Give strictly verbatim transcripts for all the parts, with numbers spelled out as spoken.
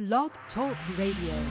Blog Talk Radio.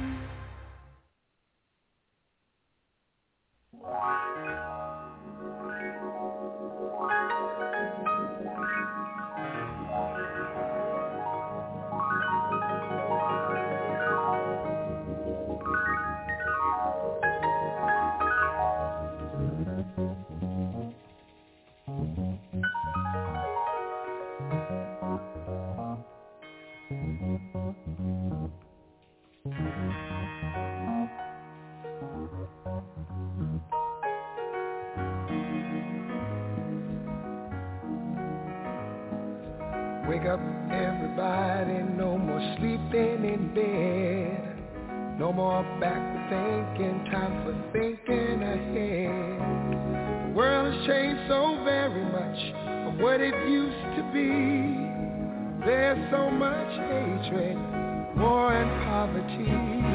Wake up, everybody, no more sleeping in bed. No more backward thinking, time for thinking ahead. The world has changed so very much from what it used to be. There's so much hatred, war and poverty.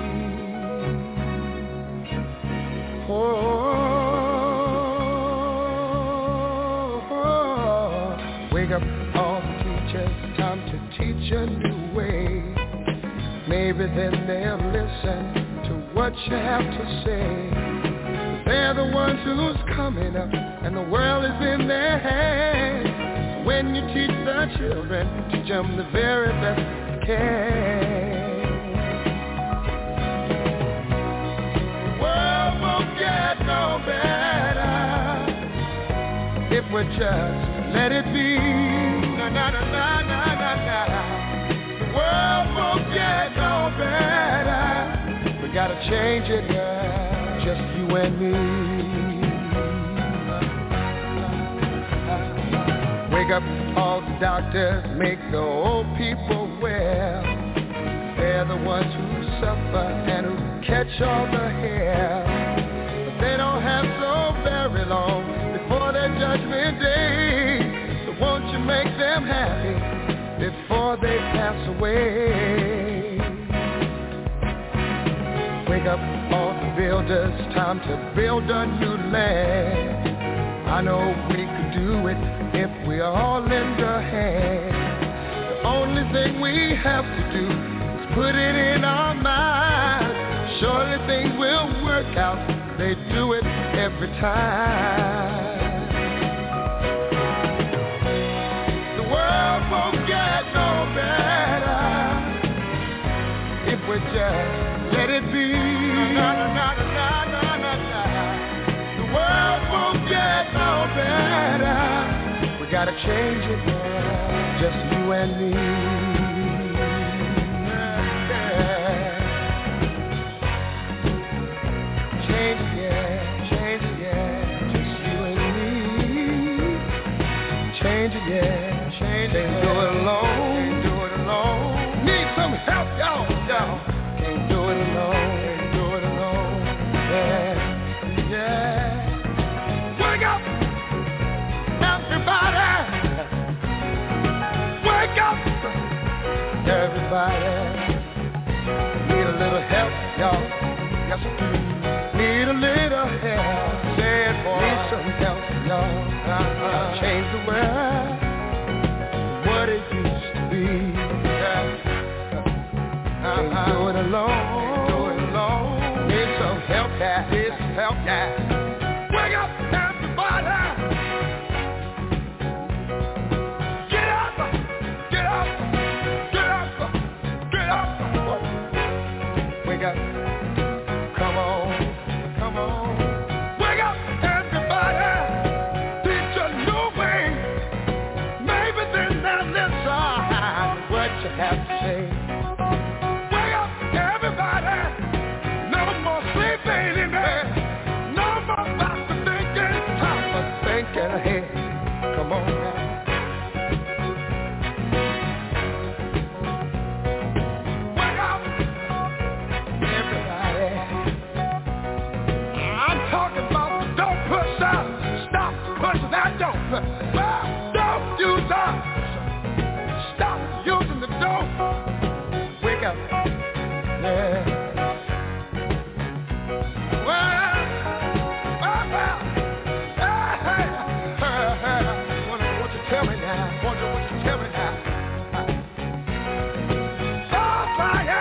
Oh, oh, oh. Wake up, all the teachers, time to teach a new way. Maybe then they'll listen to what you have to say. They're the ones who's coming up, and the world is in their hands. When you teach the children, teach them the very best you can. The world won't get no better if we just let it be. Na na na na na na na. The world won't get no better. We gotta change it, yeah, just you and me. Wake up, all the doctors, make the old people well. They're the ones who suffer and who catch all the hair. But they don't have so very long before their judgment day. So won't you make them happy before they pass away? Wake up, all the builders, time to build a new land. I know we could do it if we all lend a hand. The only thing we have to do is put it in our minds. Surely things will work out, they do it every time. The world won't get no better if we just let it be. Na, na, na, na, na, na, na. The world won't get no better. We gotta change it, yeah, just you and me. Yeah. Change it, yeah, change it, yeah, just you and me. Change it, yeah, change it. Can't do it alone, can't do it alone. Need some help, y'all, y'all. Can't do it alone, can't do it alone. Yeah, yeah. Wake up, everybody. Wake up, everybody. Need a little help, y'all. Yes, we do. Need a little help. Say it, boy. Need some help, y'all. Uh-huh. Change the world, what it used to be. Yeah. Uh-huh. Can't do it alone. Can't do it alone. Need some help, yeah. Need some help, yeah. Wake up, everybody. Get up, get up, get up, get up. Wake up, come on, come on. Wake up, everybody. Teach a new way. Maybe then they'll listen what you have to say. Wake up, everybody. No more sleeping in there. No more about to thinking. Time for thinking ahead. Come on now. Wake up, everybody. I'm talking about the don't push out. Stop pushing that don't. Well, don't use us. Stop using the don't. Wake up. Yeah. Well, well, well. Hey, hey, hey, hey. What, what you tell me now? Wonder what you tell me now. Oh, fire.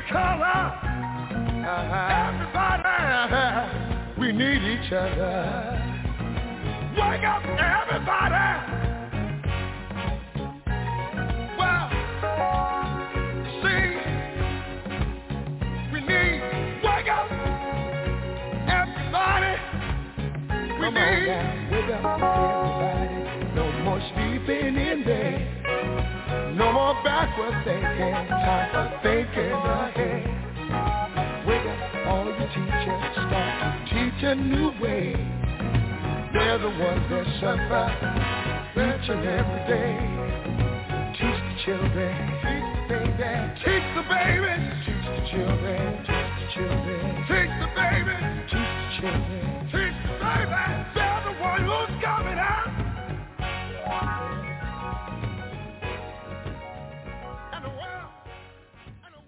color. Uh-huh. Everybody, we need each other. Wake up, everybody. Well, see, we need, wake up, everybody. We Come need. On now, wake up, everybody. No more sleeping in bed. No more backward thinking. Time for thinking ahead. Wake up, all you teachers. Start to teach a new way. They're the ones that suffer each and every day. Teach the children, teach the baby, teach the baby, teach the children, teach the children, teach the baby, teach the children, teach the baby. They're the one who's coming out. And the world, and the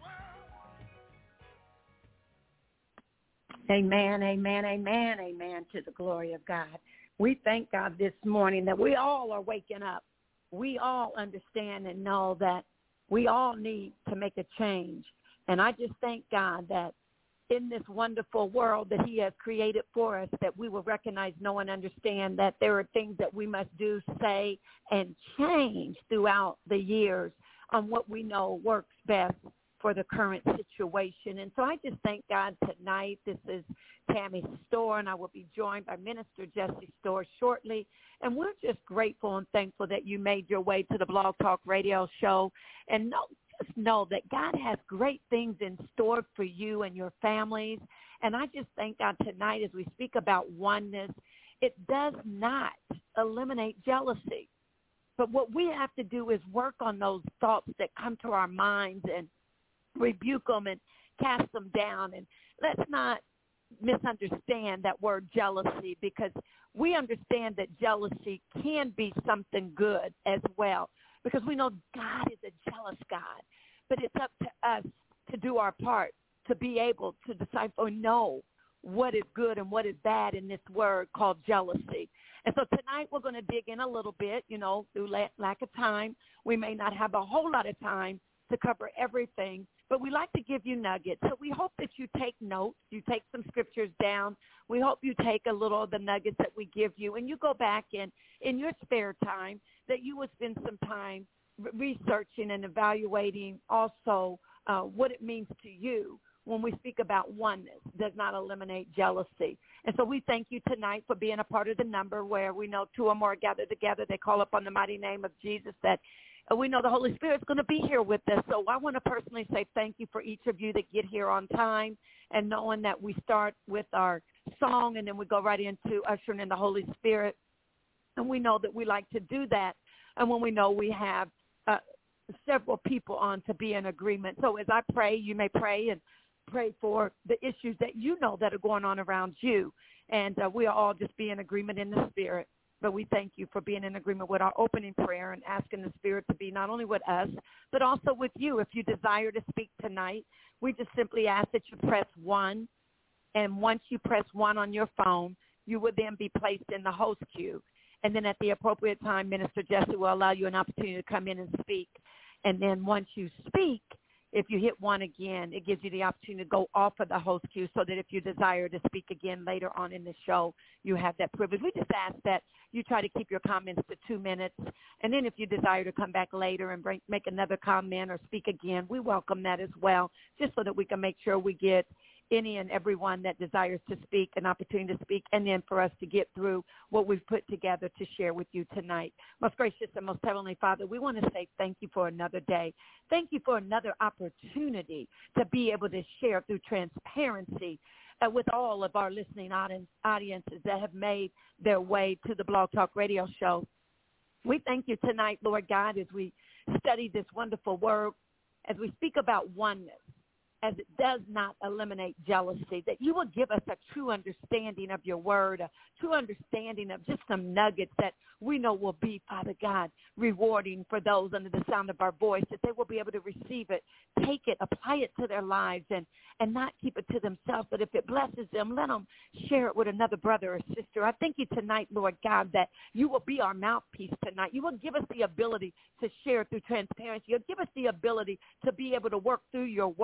world. Amen, amen, amen, amen to the glory of God. We thank God this morning that we all are waking up. We all understand and know that we all need to make a change. And I just thank God that in this wonderful world that he has created for us, that we will recognize, know, and understand that there are things that we must do, say, and change throughout the years on what we know works best for the current situation. And so I just thank God tonight. This is Tammy Storr, and I will be joined by Minister Jesse Storr shortly. And we're just grateful and thankful that you made your way to the Blog Talk Radio show. And know, just know that God has great things in store for you and your families. And I just thank God tonight as we speak about oneness, it does not eliminate jealousy. But what we have to do is work on those thoughts that come to our minds and rebuke them and cast them down. And let's not misunderstand that word jealousy, because we understand that jealousy can be something good as well, because we know God is a jealous God. But it's up to us to do our part, to be able to decipher and know what is good and what is bad in this word called jealousy. And so tonight we're going to dig in a little bit, you know, through lack of time. We may not have a whole lot of time to cover everything, but we like to give you nuggets. So we hope that you take notes, you take some scriptures down. We hope you take a little of the nuggets that we give you, and you go back and in your spare time that you would spend some time researching and evaluating also uh, what it means to you when we speak about oneness, does not eliminate jealousy. And so we thank you tonight for being a part of the number where we know two or more gathered together. They call upon the mighty name of Jesus, that we know the Holy Spirit's going to be here with us. So I want to personally say thank you for each of you that get here on time, and knowing that we start with our song and then we go right into ushering in the Holy Spirit. And we know that we like to do that. And when we know we have uh, several people on to be in agreement. So as I pray, you may pray and pray for the issues that you know that are going on around you. And uh, we are all just be in agreement in the Spirit. But we thank you for being in agreement with our opening prayer and asking the Spirit to be not only with us, but also with you. If you desire to speak tonight, we just simply ask that you press one. And once you press one on your phone, you will then be placed in the host queue. And then at the appropriate time, Minister Jesse will allow you an opportunity to come in and speak. And then once you speak, if you hit one again, it gives you the opportunity to go off of the host queue, so that if you desire to speak again later on in the show, you have that privilege. We just ask that you try to keep your comments to two minutes. And then if you desire to come back later and bring, make another comment or speak again, we welcome that as well, just so that we can make sure we get any and everyone that desires to speak an opportunity to speak, and then for us to get through what we've put together to share with you tonight. Most gracious and most heavenly Father, we want to say thank you for another day. Thank you for another opportunity to be able to share through transparency uh, with all of our listening audience, audiences that have made their way to the Blog Talk Radio show. We thank you tonight, Lord God, as we study this wonderful word, as we speak about oneness, as it does not eliminate jealousy, that you will give us a true understanding of your word, a true understanding of just some nuggets that we know will be, Father God, rewarding for those under the sound of our voice, that they will be able to receive it, take it, apply it to their lives, and, and not keep it to themselves. But if it blesses them, let them share it with another brother or sister. I thank you tonight, Lord God, that you will be our mouthpiece tonight. You will give us the ability to share through transparency. You'll give us the ability to be able to work through your word, that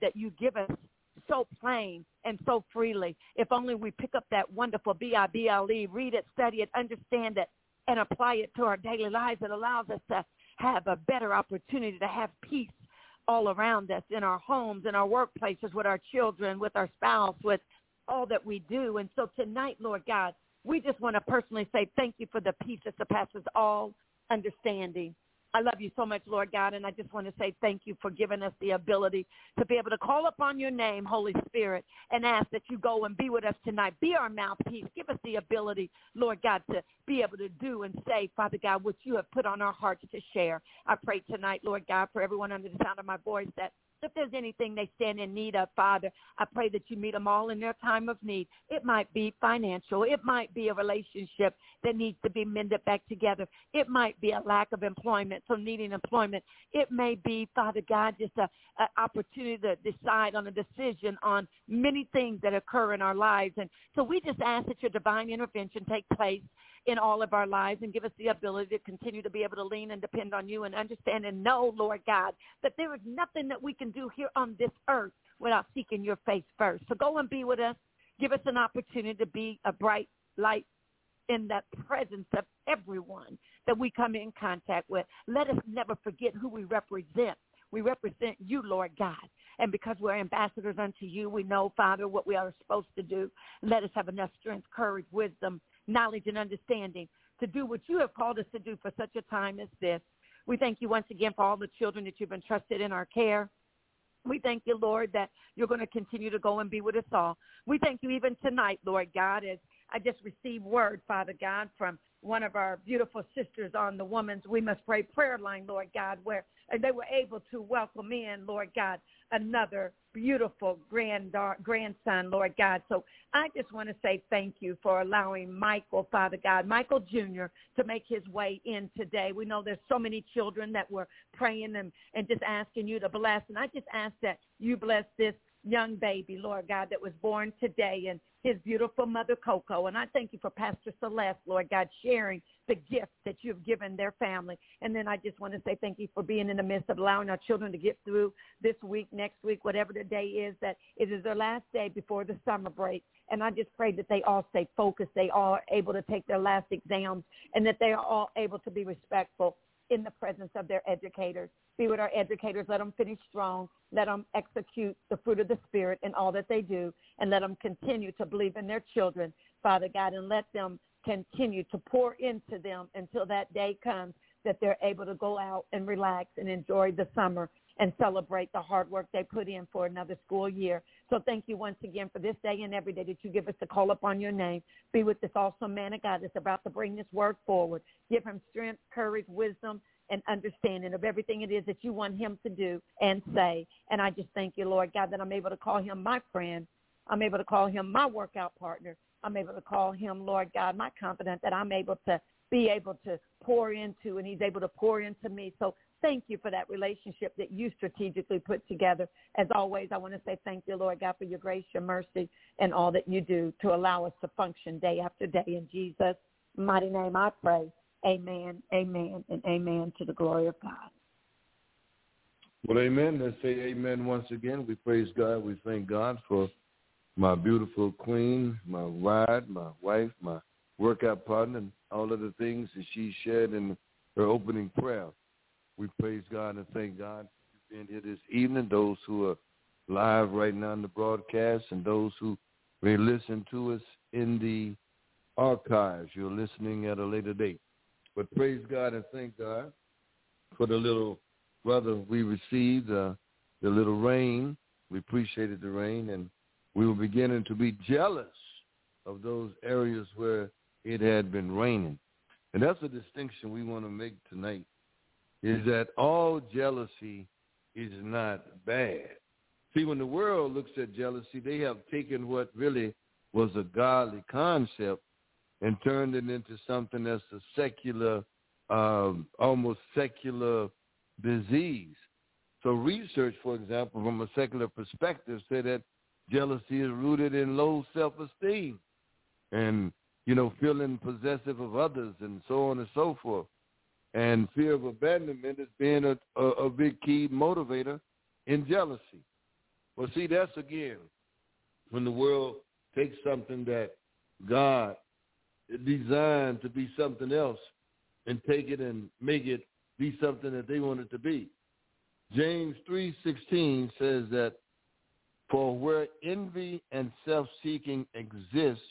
that you give us so plain and so freely. If only we pick up that wonderful B I B L E, read it, study it, understand it, and apply it to our daily lives, it allows us to have a better opportunity to have peace all around us, in our homes, in our workplaces, with our children, with our spouse, with all that we do. And so tonight, Lord God, we just want to personally say thank you for the peace that surpasses all understanding. I love you so much, Lord God, and I just want to say thank you for giving us the ability to be able to call upon your name, Holy Spirit, and ask that you go and be with us tonight. Be our mouthpiece. Give us the ability, Lord God, to be able to do and say, Father God, what you have put on our hearts to share. I pray tonight, Lord God, for everyone under the sound of my voice, that if there's anything they stand in need of, Father, I pray that you meet them all in their time of need. It might be financial. It might be a relationship that needs to be mended back together. It might be a lack of employment, so needing employment. It may be, Father God, just an opportunity to decide on a decision on many things that occur in our lives. And so we just ask that your divine intervention take place in all of our lives and give us the ability to continue to be able to lean and depend on you and understand and know, Lord God, that there is nothing that we can do here on this earth without seeking your face first. So go and be with us. Give us an opportunity to be a bright light in the presence of everyone that we come in contact with. Let us never forget who we represent. We represent you, Lord God. And because we're ambassadors unto you, we know, Father, what we are supposed to do. Let us have enough strength, courage, wisdom, knowledge, and understanding to do what you have called us to do for such a time as this. We thank you once again for all the children that you've entrusted in our care. We thank you, Lord, that you're going to continue to go and be with us all. We thank you even tonight, Lord God, as I just received word, Father God, from one of our beautiful sisters on the Woman's We Must Pray prayer line, Lord God, where they were able to welcome in, Lord God, another beautiful grand grandson, Lord God. So I just want to say thank you for allowing Michael, Father God, Michael Junior, to make his way in today. We know there's so many children that were praying and, and just asking you to bless. And I just ask that you bless this young baby, Lord God, that was born today, and his beautiful mother, Coco. And I thank you for Pastor Celeste, Lord God, sharing the gift that you've given their family. And then I just want to say thank you for being in the midst of allowing our children to get through this week, next week, whatever the day is, that it is their last day before the summer break. And I just pray that they all stay focused, they all are able to take their last exams, and that they are all able to be respectful in the presence of their educators. Be with our educators. Let them finish strong. Let them execute the fruit of the Spirit in all that they do, and let them continue to believe in their children, Father God, and let them continue to pour into them until that day comes that they're able to go out and relax and enjoy the summer and celebrate the hard work they put in for another school year. So thank you once again for this day and every day that you give us to call upon your name. Be with this awesome man of God that's about to bring this word forward. Give him strength, courage, wisdom, and understanding of everything it is that you want him to do and say. And I just thank you, Lord God, that I'm able to call him my friend. I'm able to call him my workout partner. I'm able to call him, Lord God, my confidant, that I'm able to be able to pour into, and he's able to pour into me. So thank you for that relationship that you strategically put together. As always, I want to say thank you, Lord God, for your grace, your mercy, and all that you do to allow us to function day after day. In Jesus' mighty name I pray. Amen, amen, and amen to the glory of God. Well, amen. Let's say amen once again. We praise God. We thank God for my beautiful queen, my ride, my wife, my workout partner, and all of the things that she shared in her opening prayer. We praise God and thank God for being here this evening, those who are live right now in the broadcast and those who may listen to us in the archives. You're listening at a later date. But praise God and thank God for the little brother we received, uh, the little rain. We appreciated the rain, and we were beginning to be jealous of those areas where it had been raining. And that's a distinction we want to make tonight, is that all jealousy is not bad. See, when the world looks at jealousy, they have taken what really was a godly concept and turned it into something that's a secular, um, almost secular disease. So research, for example, from a secular perspective, said that jealousy is rooted in low self-esteem and, you know, feeling possessive of others and so on and so forth. And fear of abandonment is being a, a, a big key motivator in jealousy. Well, see, that's again when the world takes something that God designed to be something else and take it and make it be something that they want it to be. James three sixteen says that, for where envy and self-seeking exists,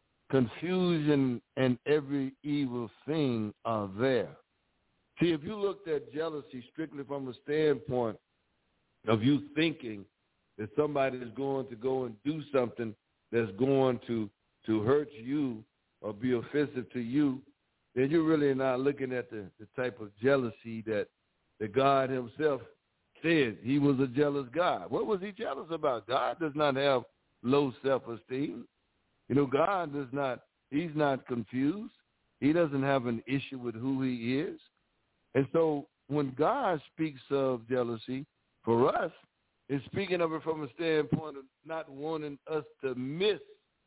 confusion and every evil thing are there. See, if you looked at jealousy strictly from a standpoint of you thinking that somebody is going to go and do something that's going to, to hurt you or be offensive to you, then you're really not looking at the, the type of jealousy that, that God himself said. He was a jealous God. What was he jealous about? God does not have low self-esteem. You know, God does not, he's not confused. He doesn't have an issue with who he is. And so when God speaks of jealousy, for us, it's speaking of it from a standpoint of not wanting us to miss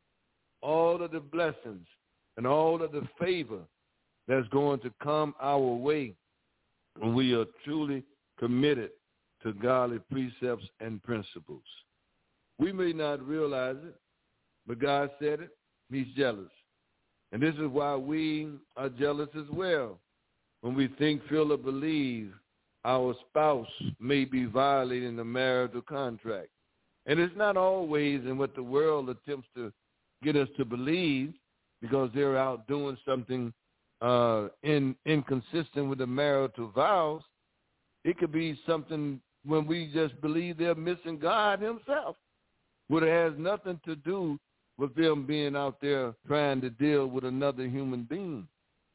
all of the blessings and all of the favor that's going to come our way when we are truly committed to godly precepts and principles. We may not realize it, but God said it. He's jealous. And this is why we are jealous as well. When we think, feel, or believe our spouse may be violating the marital contract. And it's not always in what the world attempts to get us to believe, because they're out doing something uh, in, inconsistent with the marital vows. It could be something when we just believe they're missing God himself, but it has nothing to do with them being out there trying to deal with another human being.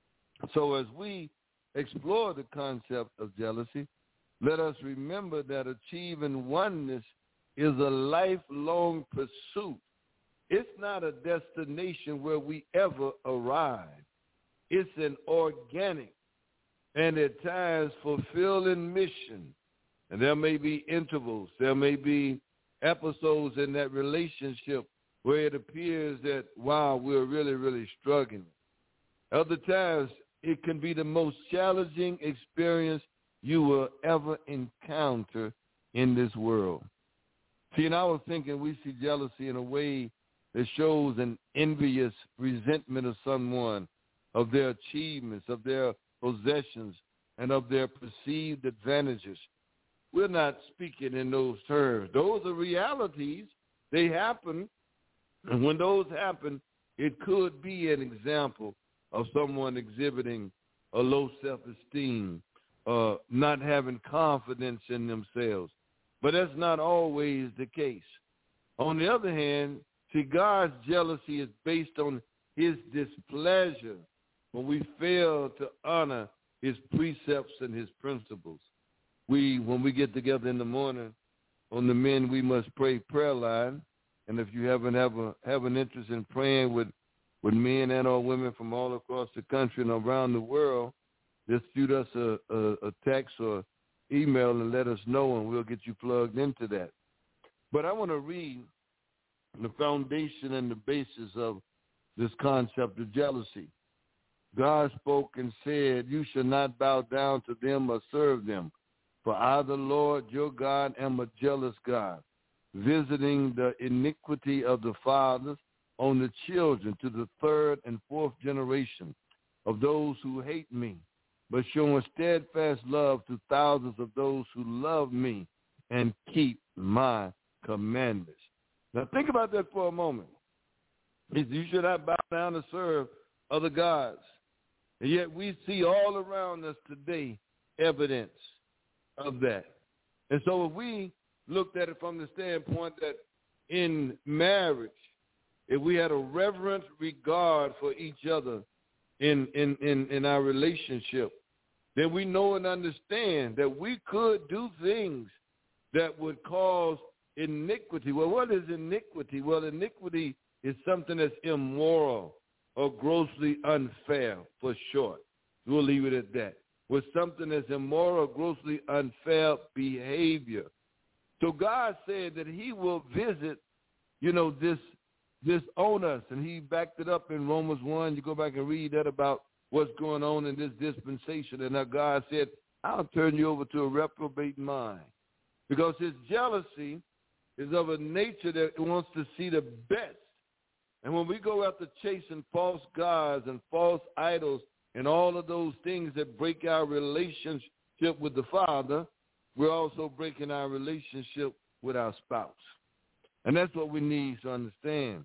So as we explore the concept of jealousy, let us remember that achieving oneness is a lifelong pursuit. It's not a destination where we ever arrive. It's an organic and at times fulfilling mission. And there may be intervals, there may be episodes in that relationship where it appears that, wow, we're really, really struggling. Other times, it can be the most challenging experience you will ever encounter in this world. See, and I was thinking we see jealousy in a way that shows an envious resentment of someone, of their achievements, of their possessions, and of their perceived advantages. We're not speaking in those terms. Those are realities. They happen. And when those happen, it could be an example of someone exhibiting a low self-esteem, uh, not having confidence in themselves. But that's not always the case. On the other hand, see, God's jealousy is based on his displeasure when we fail to honor his precepts and his principles. We, when we get together in the morning on the Men We Must Pray prayer line, and if you haven't ever have an interest in praying with with men and or women from all across the country and around the world, just shoot us a, a, a text or email and let us know, and we'll get you plugged into that. But I want to read the foundation and the basis of this concept of jealousy. God spoke and said, you shall not bow down to them or serve them, for I, the Lord your God, am a jealous God, visiting the iniquity of the fathers on the children to the third and fourth generation of those who hate me, but showing steadfast love to thousands of those who love me and keep my commandments. Now think about that for a moment. You should not bow down to serve other gods. And yet we see all around us today evidence of that. And so if we looked at it from the standpoint that in marriage, if we had a reverent regard for each other in, in, in, in our relationship, then we know and understand that we could do things that would cause iniquity. Well, what is iniquity? Well, iniquity is something that's immoral or grossly unfair, for short. We'll leave it at that. With something that's immoral, grossly unfair behavior. So God said that he will visit, you know, this this on us, and he backed it up in Romans one. You go back and read that about what's going on in this dispensation. And now God said, I'll turn you over to a reprobate mind. Because his jealousy is of a nature that wants to see the best. And when we go after chasing false gods and false idols and all of those things that break our relationship with the Father, we're also breaking our relationship with our spouse. And that's what we need to understand.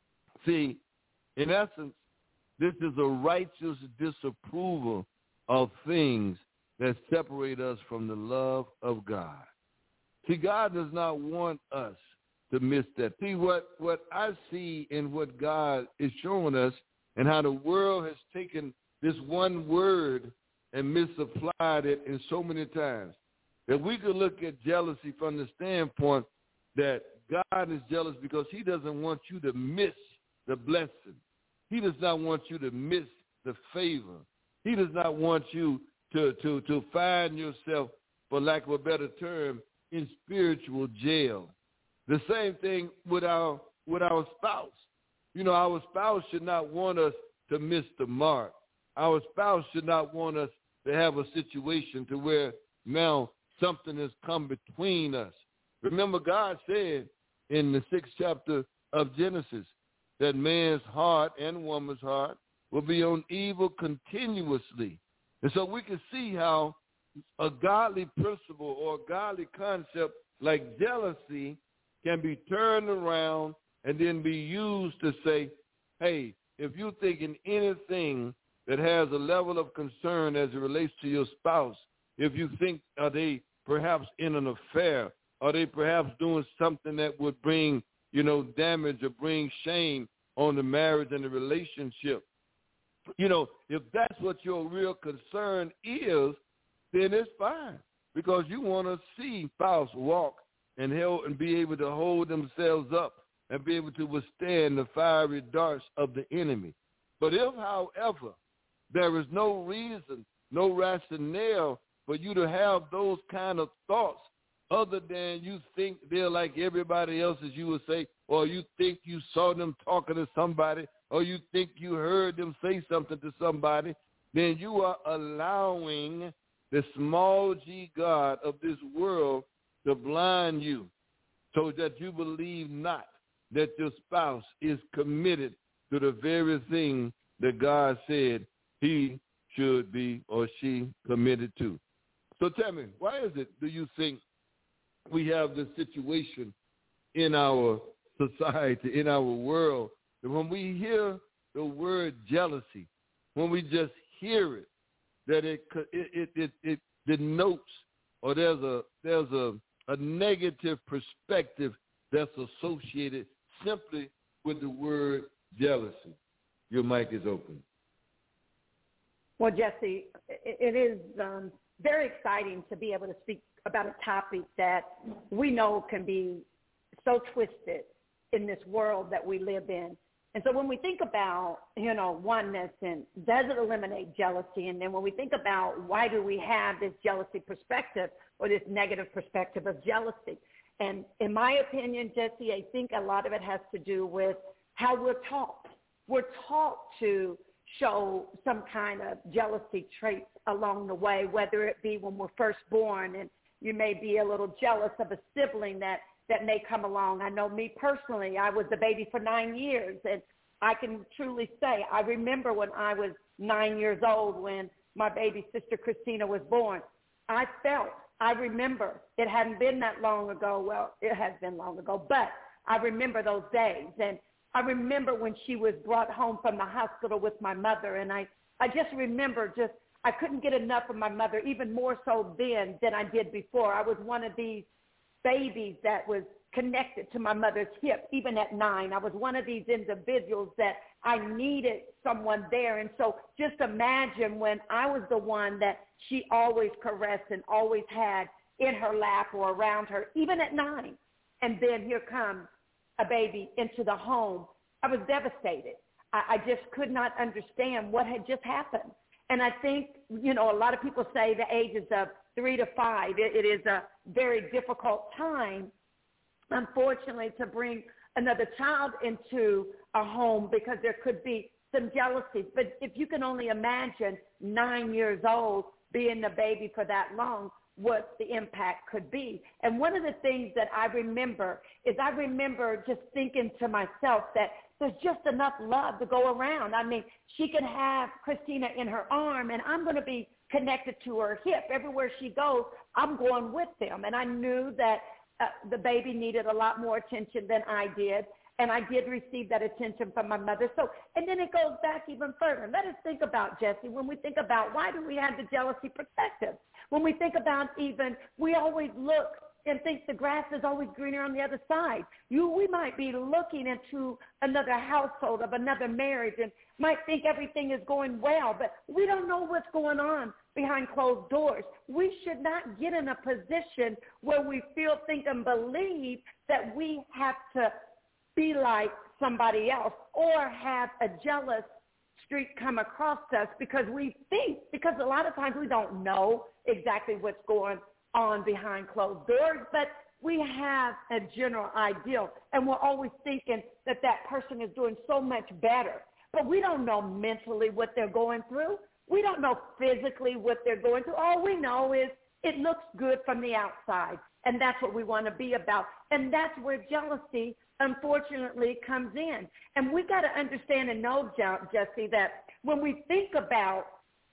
See, in essence, this is a righteous disapproval of things that separate us from the love of God. See, God does not want us to miss that. See, what, what I see in what God is showing us and how the world has taken this one word and misapplied it in so many times, that we could look at jealousy from the standpoint that God is jealous because he doesn't want you to miss the blessing. He does not want you to miss the favor. He does not want you to, to, to find yourself, for lack of a better term, in spiritual jail. The same thing with our with our spouse. You know, our spouse should not want us to miss the mark. Our spouse should not want us to have a situation to where now something has come between us. Remember, God said in the sixth chapter of Genesis that man's heart and woman's heart will be on evil continuously. And so we can see how a godly principle or a godly concept like jealousy can be turned around and then be used to say, hey, if you're thinking anything that has a level of concern as it relates to your spouse, if you think, are they perhaps in an affair? Are they perhaps doing something that would bring, you know, damage or bring shame on the marriage and the relationship? You know, if that's what your real concern is, then it's fine, because you want to see spouse walk and help and be able to hold themselves up and be able to withstand the fiery darts of the enemy. But if, however, there is no reason, no rationale for you to have those kind of thoughts other than you think they're like everybody else, as you would say, or you think you saw them talking to somebody, or you think you heard them say something to somebody, then you are allowing the small g God of this world to blind you so that you believe not that your spouse is committed to the very thing that God said he should be or she committed to. So tell me, why is it, do you think, we have this situation in our society, in our world, that when we hear the word jealousy, when we just hear it, that it it it, it, it denotes, or there's a there's a, a negative perspective that's associated simply with the word jealousy? Your mic is open. Well, Jesse, it is um, very exciting to be able to speak about a topic that we know can be so twisted in this world that we live in. And so when we think about, you know, oneness and does it eliminate jealousy? And then when we think about why do we have this jealousy perspective or this negative perspective of jealousy? And in my opinion, Jesse, I think a lot of it has to do with how we're taught. We're taught to show some kind of jealousy traits along the way, whether it be when we're first born and you may be a little jealous of a sibling that, that may come along. I know me personally, I was a baby for nine years, and I can truly say I remember when I was nine years old when my baby sister Christina was born. I felt, I remember, it hadn't been that long ago. Well, it has been long ago, but I remember those days. And I remember when she was brought home from the hospital with my mother, and I, I just remember just, I couldn't get enough of my mother, even more so then than I did before. I was one of these babies that was connected to my mother's hip, even at nine. I was one of these individuals that I needed someone there. And so just imagine when I was the one that she always caressed and always had in her lap or around her, even at nine. And then here comes a baby into the home. I was devastated. I, I just could not understand what had just happened. And I think, you know, a lot of people say the ages of three to five, it, it is a very difficult time, unfortunately, to bring another child into a home because there could be some jealousy. But if you can only imagine nine years old being a baby for that long, what the impact could be. And one of the things that I remember is I remember just thinking to myself that there's just enough love to go around. I mean, she can have Christina in her arm, and I'm going to be connected to her hip. Everywhere she goes, I'm going with them. And I knew that uh, the baby needed a lot more attention than I did. And I did receive that attention from my mother. So, and then it goes back even further. Let us think about, Jesse, when we think about why do we have the jealousy protective? When we think about even, we always look and think the grass is always greener on the other side. You, we might be looking into another household of another marriage and might think everything is going well, but we don't know what's going on behind closed doors. We should not get in a position where we feel, think, and believe that we have to be like somebody else or have a jealous streak come across us because we think, because a lot of times we don't know exactly what's going on behind closed doors, but we have a general ideal, and we're always thinking that that person is doing so much better. But we don't know mentally what they're going through. We don't know physically what they're going through. All we know is it looks good from the outside, and that's what we want to be about. And that's where jealousy, unfortunately, comes in. And we got to understand and know, Jesse, that when we think about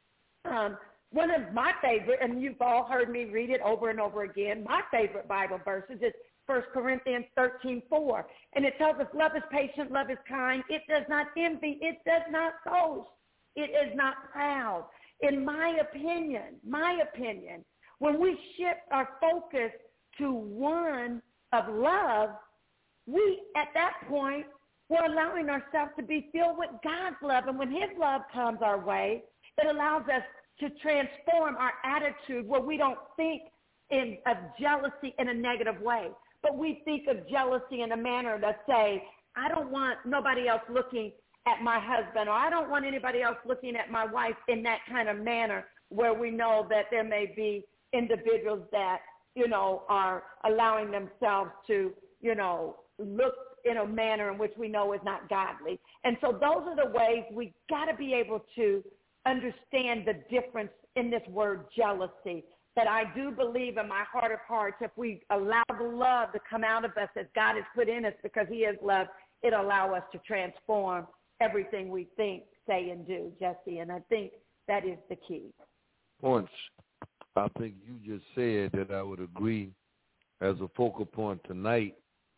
um, one of my favorite, and you've all heard me read it over and over again, my favorite Bible verses is First Corinthians thirteen four. And it tells us love is patient, love is kind. It does not envy. It does not boast. It is not proud. In my opinion, my opinion, when we shift our focus to one of love, we, at that point, we're allowing ourselves to be filled with God's love. And when his love comes our way, it allows us to transform our attitude where we don't think in, of jealousy in a negative way, but we think of jealousy in a manner to say, I don't want nobody else looking at my husband, or I don't want anybody else looking at my wife in that kind of manner, where we know that there may be individuals that, you know, are allowing themselves to, you know, look in a manner in which we know is not godly. And so those are the ways we got to be able to understand the difference in this word jealousy. That I do believe in my heart of hearts, if we allow the love to come out of us as God has put in us because he is love, it'll allow us to transform everything we think, say, and do, Jesse. And I think that is the key. Points. I think you just said that I would agree as a focal point tonight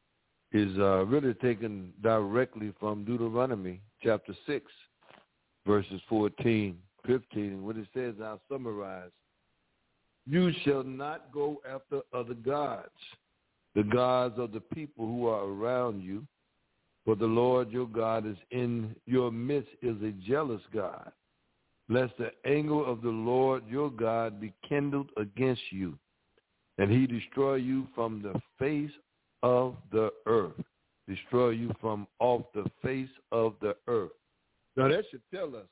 is uh, really taken directly from Deuteronomy chapter six, verses fourteen, fifteen. And what it says, I'll summarize. You shall not go after other gods, the gods of the people who are around you, for the Lord your God is in your midst, is a jealous God, lest the anger of the Lord your God be kindled against you, and he destroy you from the face of the earth. Destroy you from off the face of the earth. Now that should tell us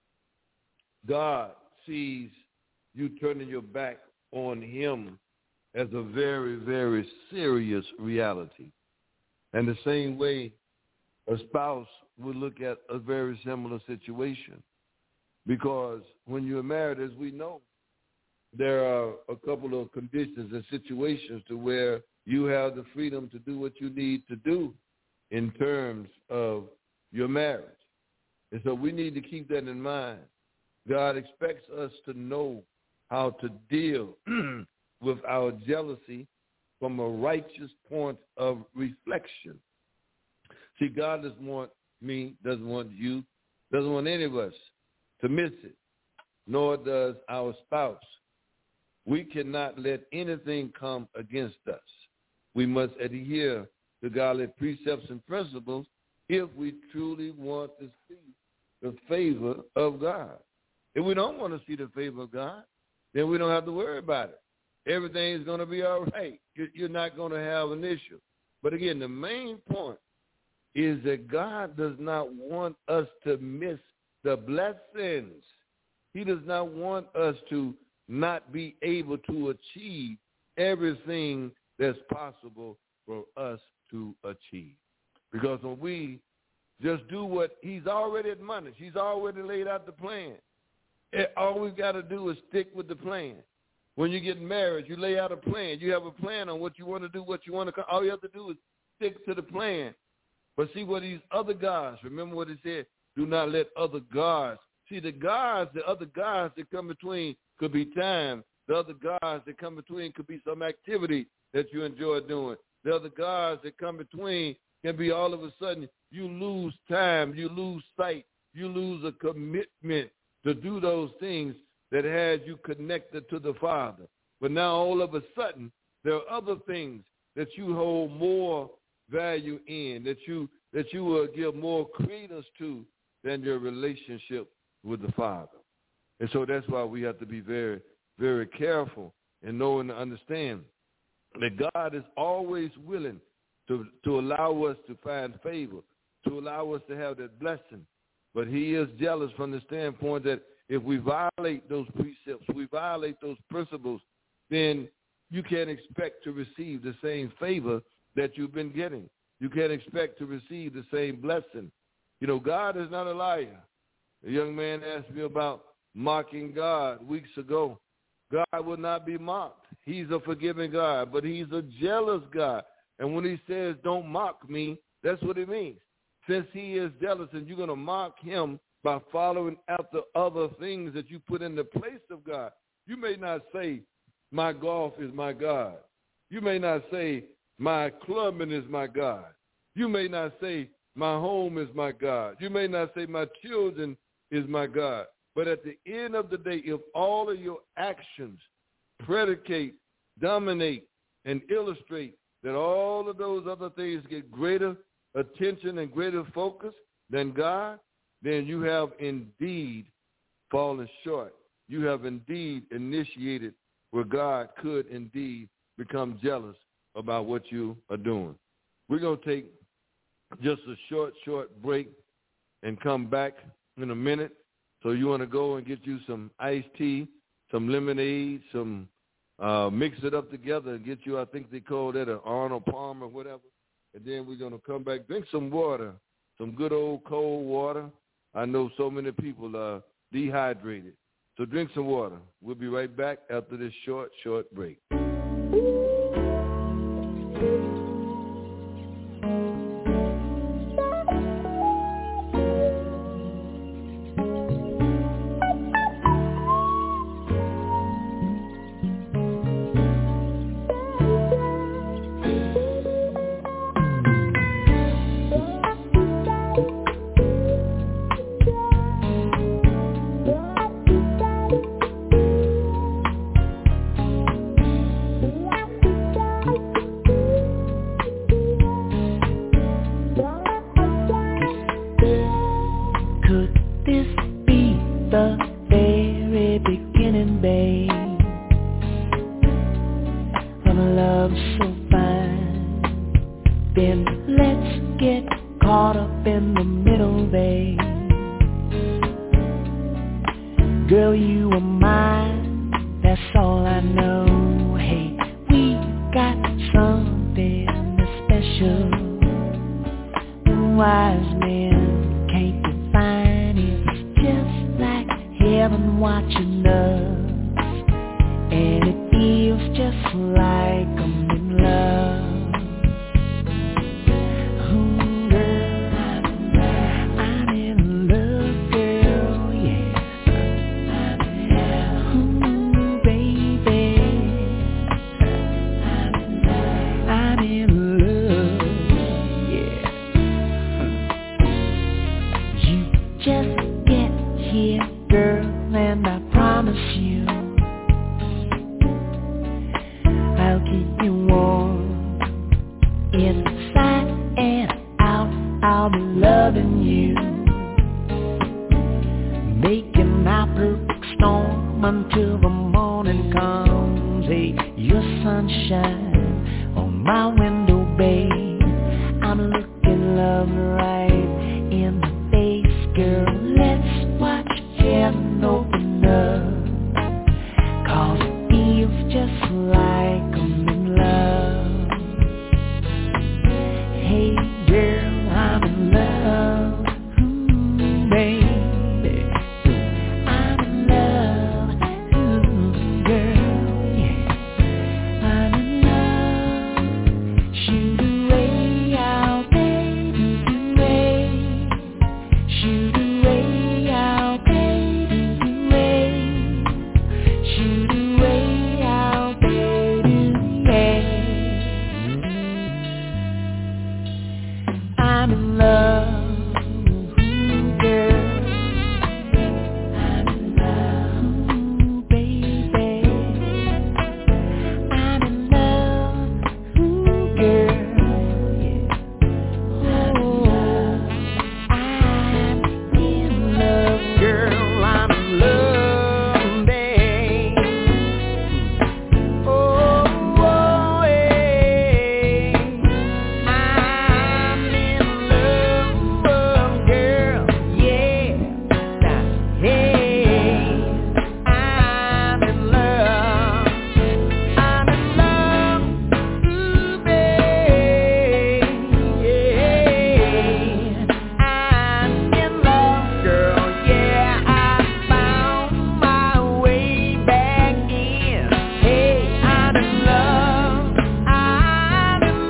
God sees you turning your back on him as a very, very serious reality. And the same way a spouse would look at a very similar situation. Because when you're married, as we know, there are a couple of conditions and situations to where you have the freedom to do what you need to do in terms of your marriage. And so we need to keep that in mind. God expects us to know how to deal with our jealousy from a righteous point of reflection. See, God doesn't want me, doesn't want you, doesn't want any of us to miss it, nor does our spouse. We cannot let anything come against us. We must adhere to godly precepts and principles if we truly want to see the favor of God. If we don't want to see the favor of God, then we don't have to worry about it. Everything is going to be all right. You're not going to have an issue. But again, the main point is that God does not want us to miss the blessings. He does not want us to not be able to achieve everything that's possible for us to achieve. Because when we just do what he's already admonished, he's already laid out the plan. All we've got to do is stick with the plan. When you get married, you lay out a plan. You have a plan on what you want to do, what you want to. All you have to do is stick to the plan. But see what these other gods, remember what it said, do not let other gods. See, the gods, the other gods that come between could be time. The other gods that come between could be some activity that you enjoy doing. The other gods that come between can be all of a sudden you lose time, you lose sight, you lose a commitment to do those things that had you connected to the Father. But now all of a sudden there are other things that you hold more value in, that you that you will give more credence to than your relationship with the Father. And so that's why we have to be very, very careful and know and understand that God is always willing to, to allow us to find favor, to allow us to have that blessing. But he is jealous from the standpoint that if we violate those precepts, we violate those principles, then you can't expect to receive the same favor that you've been getting. You can't expect to receive the same blessing. You know, God is not a liar. A young man asked me about mocking God weeks ago. God will not be mocked. He's a forgiving God, but he's a jealous God. And when he says, don't mock me, that's what it means. Since he is jealous and you're going to mock him by following after other things that you put in the place of God, you may not say, my golf is my God. You may not say, my clubbing is my God. You may not say, my home is my God. You may not say, my children is my God. But at the end of the day, if all of your actions predicate, dominate, and illustrate that all of those other things get greater attention and greater focus than God, then you have indeed fallen short. You have indeed initiated where God could indeed become jealous about what you are doing. We're going to take just a short, short break and come back in a minute. So you want to go and get you some iced tea, some lemonade, some uh, mix it up together and get you, I think they call that an Arnold Palmer or whatever. And then we're going to come back, drink some water, some good old cold water. I know so many people are dehydrated. So drink some water. We'll be right back after this short, short break. I'm in love. I'm in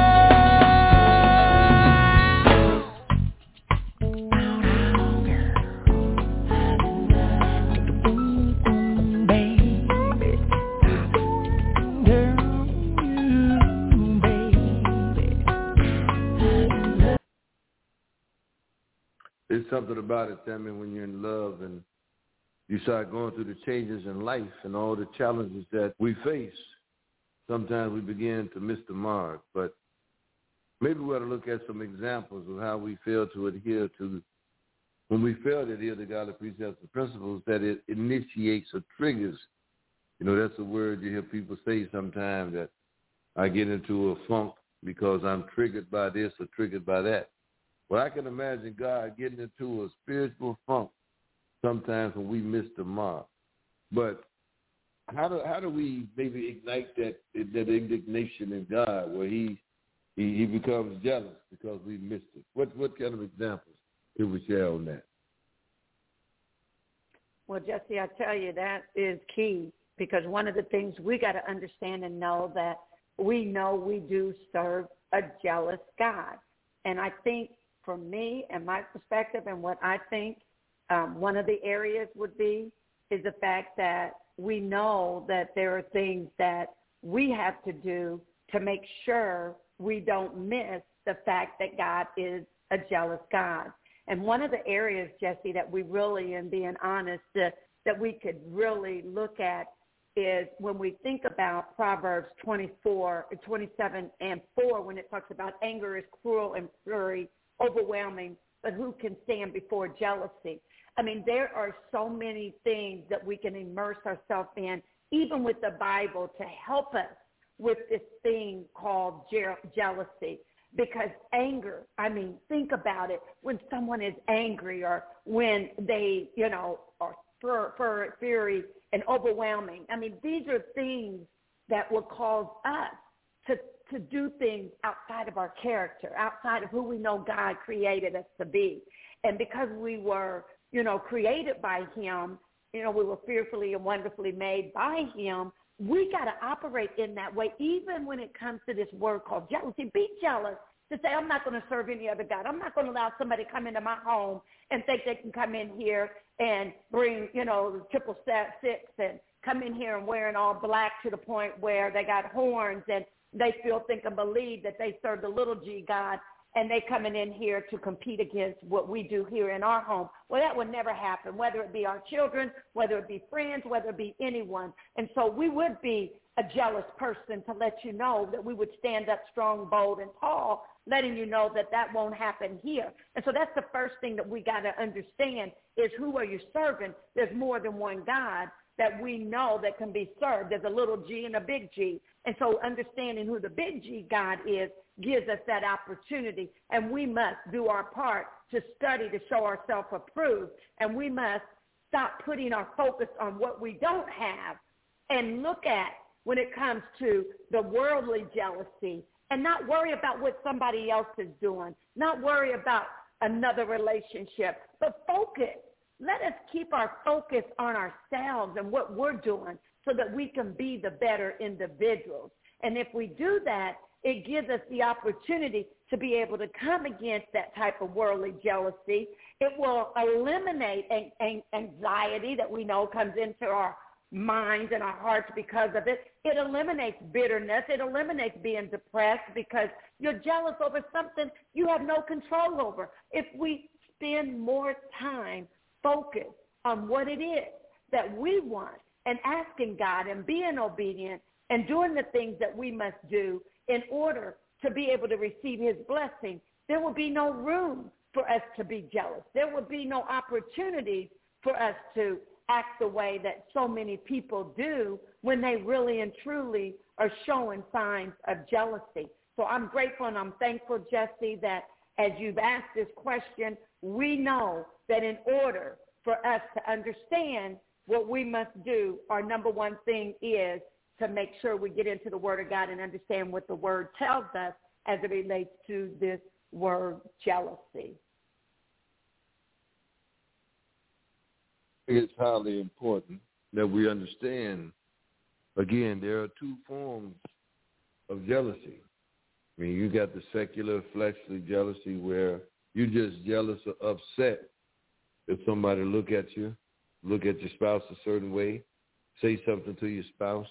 love. Baby, girl, you, baby. There's something about it, Tammy, when you're in love and you start going through the changes in life and all the challenges that we face. Sometimes we begin to miss the mark, but maybe we ought to look at some examples of how we fail to adhere to, when we fail to adhere to godly precepts and principles, that it initiates or triggers. You know, that's a word you hear people say sometimes, that I get into a funk because I'm triggered by this or triggered by that. Well, I can imagine God getting into a spiritual funk sometimes when we miss the mark. But how do how do we maybe ignite that that indignation in God where he he, he becomes jealous because we missed it? What what kind of examples can we share on that? Well, Jesse, I tell you, that is key, because one of the things we got to understand and know that we know we do serve a jealous God. And I think for me and my perspective and what I think, Um, one of the areas would be is the fact that we know that there are things that we have to do to make sure we don't miss the fact that God is a jealous God. And one of the areas, Jesse, that we really, and being honest, that, that we could really look at is when we think about Proverbs twenty-four, twenty-seven and four, when it talks about anger is cruel and fury, overwhelming, but who can stand before jealousy? I mean, there are so many things that we can immerse ourselves in, even with the Bible, to help us with this thing called je- jealousy. Because anger, I mean, think about it. When someone is angry or when they, you know, are fur, fur, fury and overwhelming. I mean, these are things that will cause us to, to do things outside of our character, outside of who we know God created us to be. And because we were, you know, created by him, you know, we were fearfully and wonderfully made by him, we got to operate in that way, even when it comes to this word called jealousy. Be jealous to say, I'm not going to serve any other God. I'm not going to allow somebody to come into my home and think they can come in here and bring, you know, triple six and come in here and wearing all black to the point where they got horns and they still think and believe that they serve the little g God, and they coming in here to compete against what we do here in our home. Well, that would never happen, whether it be our children, whether it be friends, whether it be anyone. And so we would be a jealous person to let you know that we would stand up strong, bold, and tall, letting you know that that won't happen here. And so that's the first thing that we got to understand is who are you serving? There's more than one God that we know that can be served. There's a little g and a big G. And so understanding who the big G God is gives us that opportunity. And we must do our part to study to show ourselves approved. And we must stop putting our focus on what we don't have and look at when it comes to the worldly jealousy and not worry about what somebody else is doing, not worry about another relationship, but focus. Let us keep our focus on ourselves and what we're doing so that we can be the better individuals. And if we do that, it gives us the opportunity to be able to come against that type of worldly jealousy. It will eliminate an, an anxiety that we know comes into our minds and our hearts because of it. It eliminates bitterness. It eliminates being depressed because you're jealous over something you have no control over. If we spend more time focused on what it is that we want and asking God and being obedient and doing the things that we must do in order to be able to receive his blessing, there will be no room for us to be jealous. There will be no opportunity for us to act the way that so many people do when they really and truly are showing signs of jealousy. So I'm grateful and I'm thankful, Jesse, that as you've asked this question, we know that in order for us to understand what we must do, our number one thing is to make sure we get into the Word of God and understand what the Word tells us as it relates to this word jealousy. It's highly important that we understand again, there are two forms of jealousy. I mean, you got the secular, fleshly jealousy where you're just jealous or upset if somebody look at you, look at your spouse a certain way, say something to your spouse,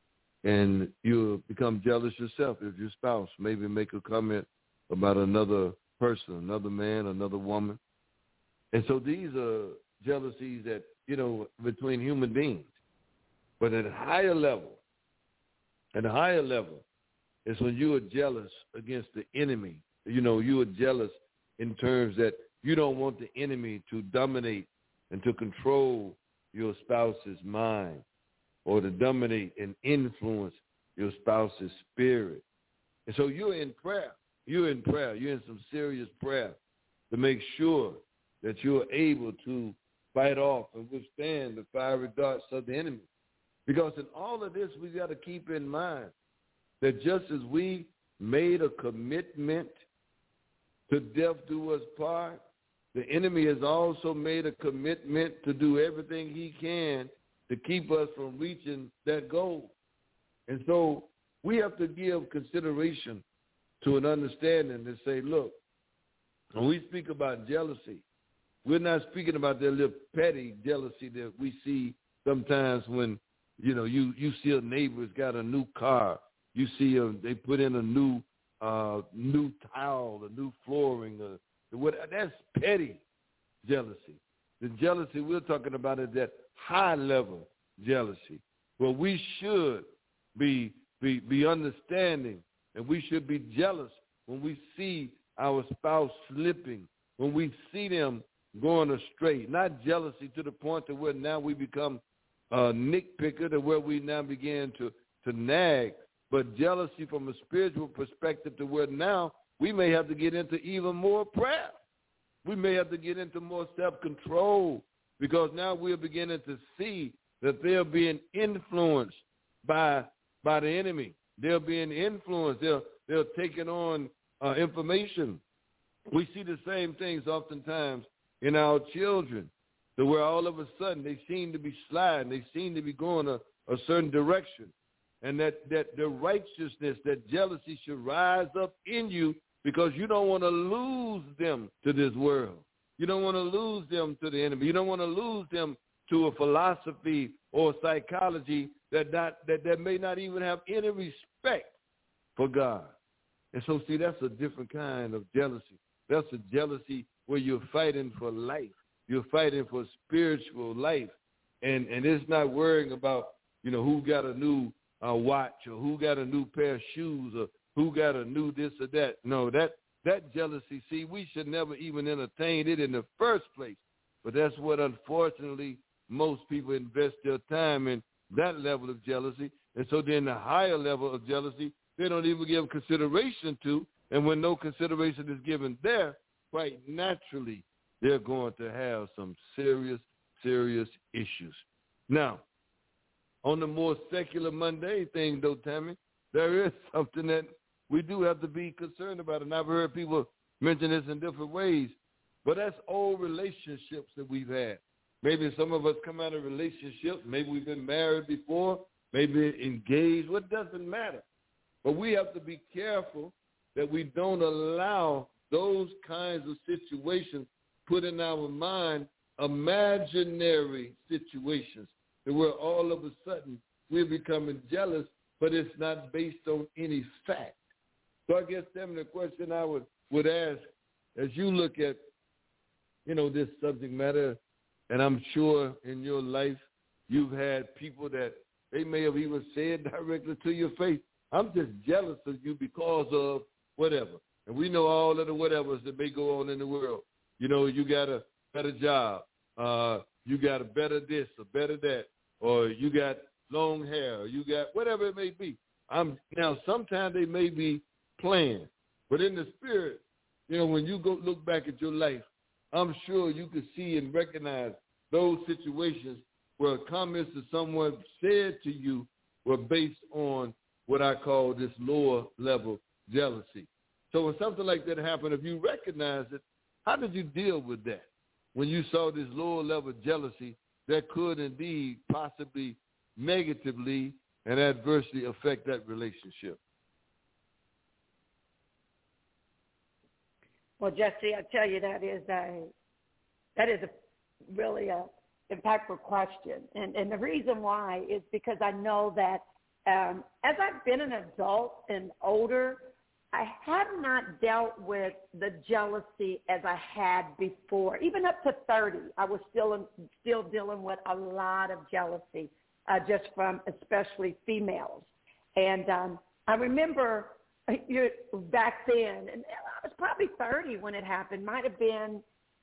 and you become jealous yourself if your spouse maybe make a comment about another person, another man, another woman. And so these are jealousies that, you know, between human beings. But at a higher level, at a higher level, is when you are jealous against the enemy. You know, you are jealous in terms that you don't want the enemy to dominate and to control your spouse's mind or to dominate and influence your spouse's spirit. And so you're in prayer. You're in prayer. You're in some serious prayer to make sure that you're able to fight off and withstand the fiery darts of the enemy. Because in all of this, we got to keep in mind that just as we made a commitment to death do us part, the enemy has also made a commitment to do everything he can to keep us from reaching that goal. And so we have to give consideration to an understanding to say, look, when we speak about jealousy, we're not speaking about that little petty jealousy that we see sometimes when, you know, you, you see a neighbor's got a new car. You see a, they put in a new uh, new tile, a new flooring. Uh, what, that's petty jealousy. The jealousy we're talking about is that high-level jealousy, where we should be, be, be understanding, and we should be jealous when we see our spouse slipping, when we see them going astray. Not jealousy to the point to where now we become a nitpicker, to where we now begin to, to nag, but jealousy from a spiritual perspective to where now we may have to get into even more prayer. We may have to get into more self-control because now we're beginning to see that they're being influenced by by the enemy. They're being influenced. They're, they're taking on uh, information. We see the same things oftentimes in our children, to where all of a sudden they seem to be sliding. They seem to be going a, a certain direction. And that, that the righteousness, that jealousy should rise up in you because you don't want to lose them to this world. You don't want to lose them to the enemy. You don't want to lose them to a philosophy or psychology that, not, that, that may not even have any respect for God. And so, see, that's a different kind of jealousy. That's a jealousy where you're fighting for life. You're fighting for spiritual life. And, and it's not worrying about, you know, who got a new a watch or who got a new pair of shoes or who got a new this or that. No, that that jealousy, see, we should never even entertain it in the first place. But that's what, unfortunately, most people invest their time in, that level of jealousy. And so then the higher level of jealousy, they don't even give consideration to. And when no consideration is given there, quite naturally, they're going to have some serious, serious issues. Now, on the more secular, mundane thing, though, Tammy, there is something that we do have to be concerned about. And I've heard people mention this in different ways, but that's old relationships that we've had. Maybe some of us come out of relationships. Maybe we've been married before, maybe engaged. What doesn't matter? But we have to be careful that we don't allow those kinds of situations put in our mind imaginary situations, where all of a sudden we're becoming jealous, but it's not based on any fact. So I guess, Tim, the question I would, would ask, as you look at, you know, this subject matter, and I'm sure in your life you've had people that they may have even said directly to your face, I'm just jealous of you because of whatever. And we know all of the whatevers that may go on in the world. You know, you got a better job. Uh, you got a better this or better that, or you got long hair, or you got whatever it may be. I'm now, sometimes they may be playing, but in the spirit, you know, when you go look back at your life, I'm sure you could see and recognize those situations where comments that someone said to you were based on what I call this lower level jealousy. So when something like that happened, if you recognize it, how did you deal with that? When you saw this lower level jealousy that could indeed possibly negatively and adversely affect that relationship? Well, Jesse, I tell you that is a that is a really a impactful question, and and the reason why is because I know that um, as I've been an adult and older, I have not dealt with the jealousy as I had before. Even up to thirty, I was still in, still dealing with a lot of jealousy, uh, just from especially females. And um, I remember you back then, and I was probably thirty when it happened. Might have been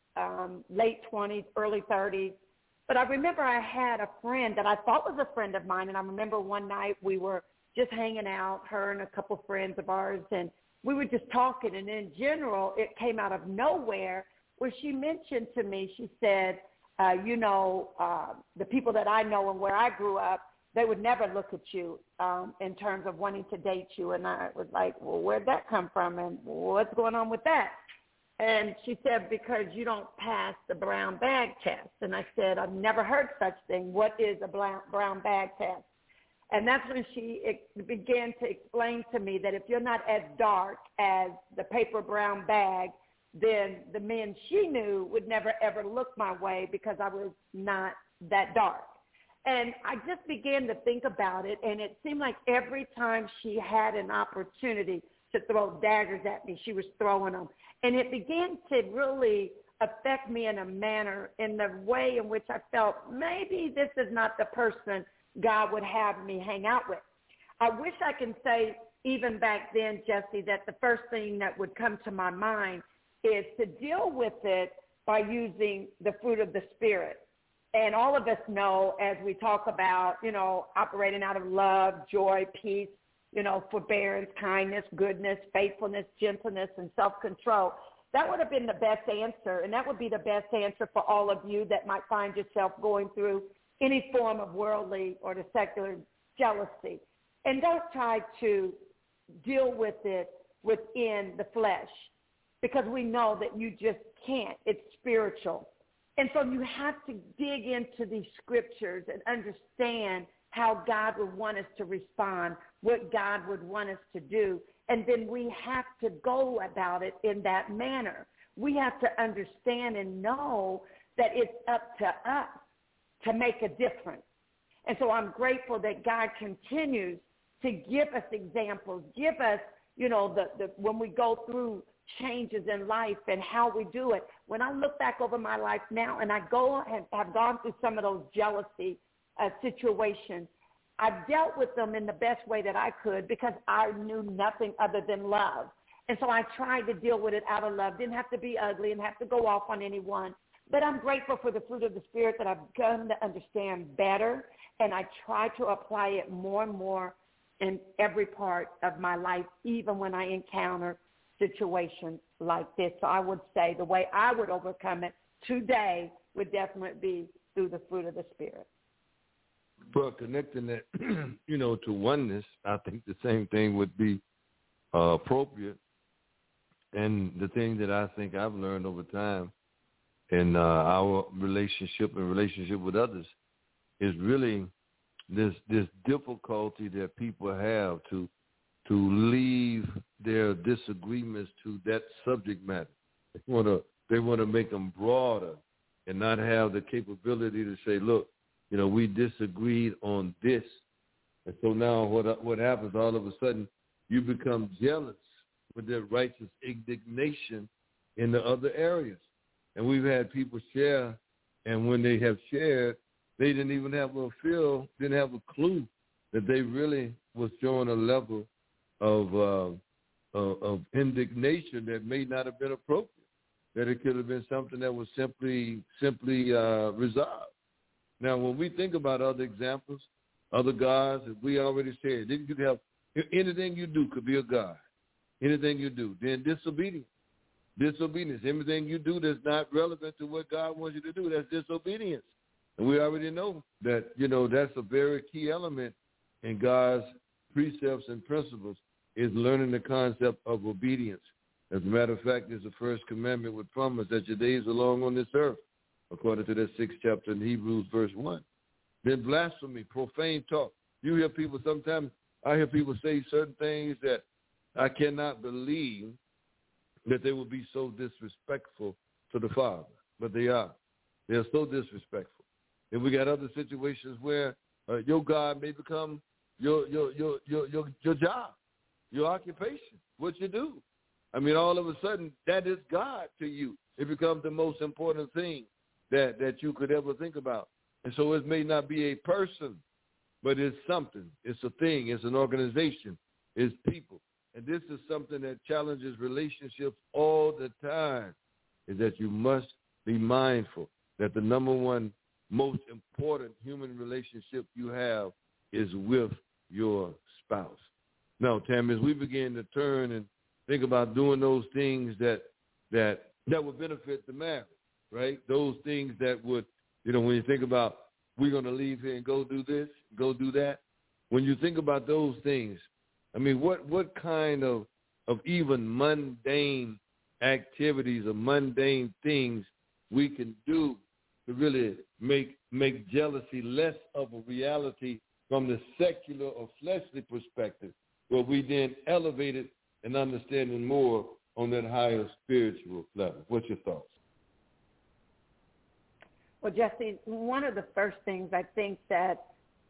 um, late twenties, early thirties. But I remember I had a friend that I thought was a friend of mine, and I remember one night we were just hanging out, her and a couple friends of ours, and we were just talking. And in general, it came out of nowhere where she mentioned to me, she said, uh, you know, uh, the people that I know and where I grew up, they would never look at you um, in terms of wanting to date you. And I was like, well, where'd that come from? And what's going on with that? And she said, because you don't pass the brown bag test. And I said, I've never heard such thing. What is a brown bag test? And that's when she began to explain to me that if you're not as dark as the paper brown bag, then the men she knew would never, ever look my way because I was not that dark. And I just began to think about it, and it seemed like every time she had an opportunity to throw daggers at me, she was throwing them. And it began to really affect me in a manner, in the way in which I felt maybe this is not the person God would have me hang out with. I wish I can say even back then, Jesse, that the first thing that would come to my mind is to deal with it by using the fruit of the Spirit. And all of us know, as we talk about, you know, operating out of love, joy, peace, you know, forbearance, kindness, goodness, faithfulness, gentleness, and self-control, that would have been the best answer. And that would be the best answer for all of you that might find yourself going through any form of worldly or the secular jealousy. And don't try to deal with it within the flesh, because we know that you just can't. It's spiritual. And so you have to dig into these scriptures and understand how God would want us to respond, what God would want us to do. And then we have to go about it in that manner. We have to understand and know that it's up to us to make a difference. And so I'm grateful that God continues to give us examples, give us, you know, the, the when we go through changes in life and how we do it. When I look back over my life now and I go and have gone through some of those jealousy uh, situations, I've dealt with them in the best way that I could because I knew nothing other than love. And so I tried to deal with it out of love. Didn't have to be ugly and have to go off on anyone. But I'm grateful for the fruit of the Spirit that I've come to understand better, and I try to apply it more and more in every part of my life, even when I encounter situations like this. So I would say the way I would overcome it today would definitely be through the fruit of the Spirit. Well, connecting that, you know, to oneness, I think the same thing would be uh, appropriate. And the thing that I think I've learned over time in uh, our relationship and relationship with others is really this this difficulty that people have to to leave their disagreements to that subject matter. They want to they want to make them broader and not have the capability to say, look, you know, we disagreed on this. And so now what what happens, all of a sudden you become jealous with their righteous indignation in the other areas. And we've had people share, and when they have shared, they didn't even have a feel, didn't have a clue that they really was showing a level of, uh, of of indignation that may not have been appropriate, that it could have been something that was simply simply uh, resolved. Now, when we think about other examples, other gods, as we already said, then you could have anything you do could be a god. Anything you do. Then disobedience. Disobedience. Everything you do that's not relevant to what God wants you to do, that's disobedience. And we already know that, you know, that's a very key element in God's precepts and principles is learning the concept of obedience. As a matter of fact, it's the first commandment with promise that your days are long on this earth, according to that sixth chapter in Hebrews, verse one. Then blasphemy, profane talk. You hear people sometimes, I hear people say certain things that I cannot believe that they would be so disrespectful to the Father, but they are. They are so disrespectful. And we got other situations where uh, your God may become your your your your your your job, your occupation, what you do. I mean, all of a sudden, that is God to you. It becomes the most important thing that, that you could ever think about. And so it may not be a person, but it's something. It's a thing. It's an organization. It's people. And this is something that challenges relationships all the time, is that you must be mindful that the number one most important human relationship you have is with your spouse. Now, Tammy, as we begin to turn and think about doing those things that that that would benefit the marriage, right? Those things that would, you know, when you think about we're going to leave here and go do this, go do that. When you think about those things, I mean, what, what kind of, of even mundane activities or mundane things we can do to really make make jealousy less of a reality from the secular or fleshly perspective, where we then elevate it and understanding more on that higher spiritual level. What's your thoughts? Well, Jesse, one of the first things I think that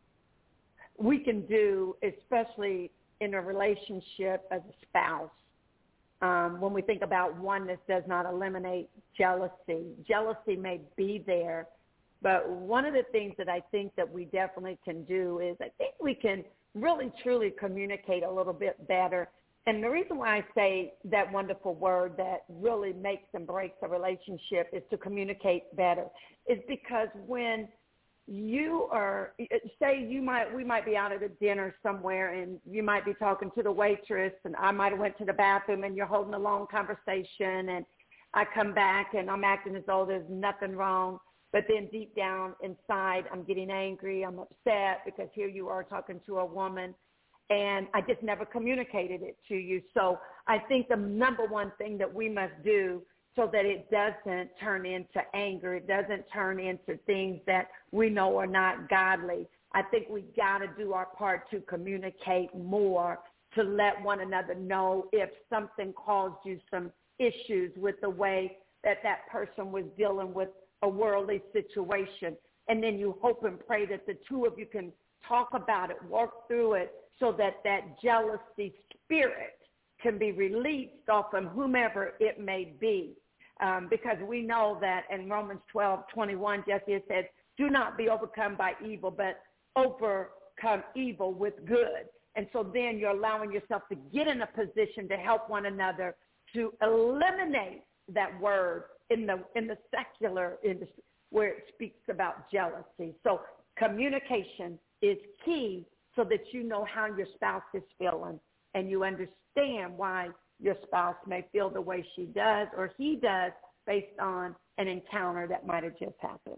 we can do, especially in a relationship as a spouse, um, when we think about oneness does not eliminate jealousy. Jealousy may be there, but one of the things that I think that we definitely can do is I think we can really, truly communicate a little bit better. And the reason why I say that wonderful word that really makes and breaks a relationship is to communicate better, is because when you are, say you might, we might be out at a dinner somewhere and you might be talking to the waitress and I might have went to the bathroom and you're holding a long conversation and I come back and I'm acting as though there's nothing wrong. But then deep down inside, I'm getting angry, I'm upset because here you are talking to a woman and I just never communicated it to you. So I think the number one thing that we must do so that it doesn't turn into anger, it doesn't turn into things that we know are not godly, I think we got to do our part to communicate more, to let one another know if something caused you some issues with the way that that person was dealing with a worldly situation. And then you hope and pray that the two of you can talk about it, work through it, so that that jealousy spirit can be released off of whomever it may be. Um, because we know that in Romans twelve twenty-one, Jesse, it says, do not be overcome by evil, but overcome evil with good. And so then you're allowing yourself to get in a position to help one another to eliminate that word in the in the secular industry where it speaks about jealousy. So communication is key so that you know how your spouse is feeling and you understand why your spouse may feel the way she does or he does based on an encounter that might have just happened.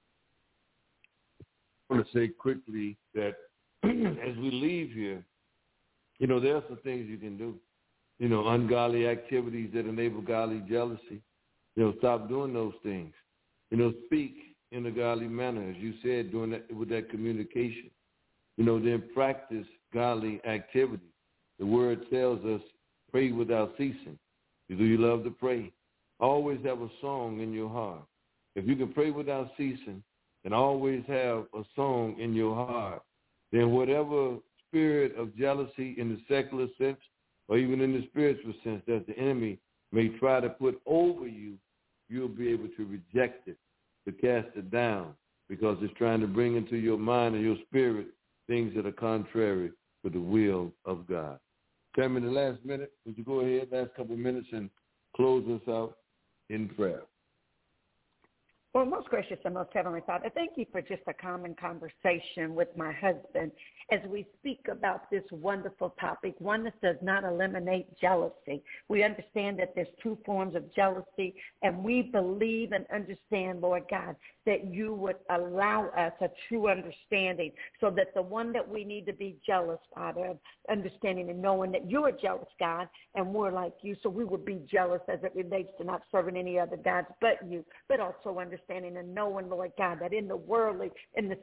I want to say quickly that as we leave here, you know, there are some things you can do. You know, ungodly activities that enable godly jealousy. You know, stop doing those things. You know, speak in a godly manner, as you said, doing that with that communication. You know, then practice godly activity. The word tells us, pray without ceasing. Do you love to pray? Always have a song in your heart. If you can pray without ceasing and always have a song in your heart, then whatever spirit of jealousy in the secular sense or even in the spiritual sense that the enemy may try to put over you, you'll be able to reject it, to cast it down, because it's trying to bring into your mind and your spirit things that are contrary to the will of God. Tammy, in the last minute, would you go ahead, last couple of minutes, and close us out in prayer? Well, most gracious and most heavenly Father, thank you for just a common conversation with my husband as we speak about this wonderful topic. Oneness does not eliminate jealousy. We understand that there's two forms of jealousy, and we believe and understand, Lord God, that you would allow us a true understanding so that the one that we need to be jealous, Father, of understanding and knowing that you're a jealous God and we're like you, so we would be jealous as it relates to not serving any other gods but you, but also understanding and knowing, Lord God, that in the worldly, in the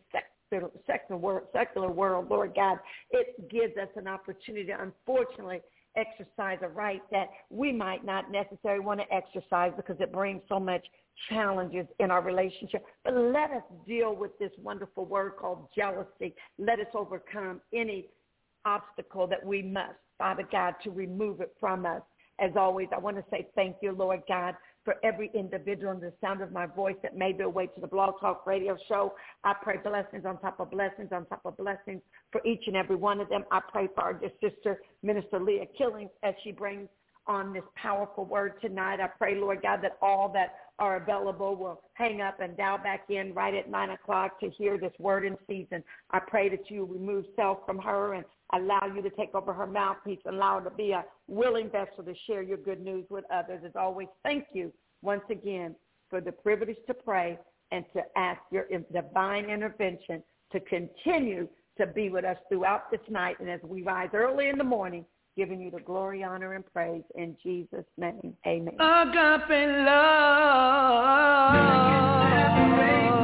secular world, secular world, Lord God, it gives us an opportunity to, unfortunately, exercise a right that we might not necessarily want to exercise because it brings so much challenges in our relationship. But let us deal with this wonderful word called jealousy. Let us overcome any obstacle that we must, Father God, to remove it from us. As always, I want to say thank you, Lord God, for every individual in the sound of my voice that made their way to the Blog Talk Radio Show. I pray blessings on top of blessings on top of blessings for each and every one of them. I pray for our dear sister, Minister Leah Killings, as she brings on this powerful word tonight. I pray, Lord God, that all that are available will hang up and dial back in right at nine o'clock to hear this word in season. I pray that you remove self from her and allow you to take over her mouthpiece, allow her to be a willing vessel to share your good news with others. As always, thank you once again for the privilege to pray and to ask your divine intervention to continue to be with us throughout this night and as we rise early in the morning, giving you the glory, honor, and praise in Jesus' name. Amen. Agape love.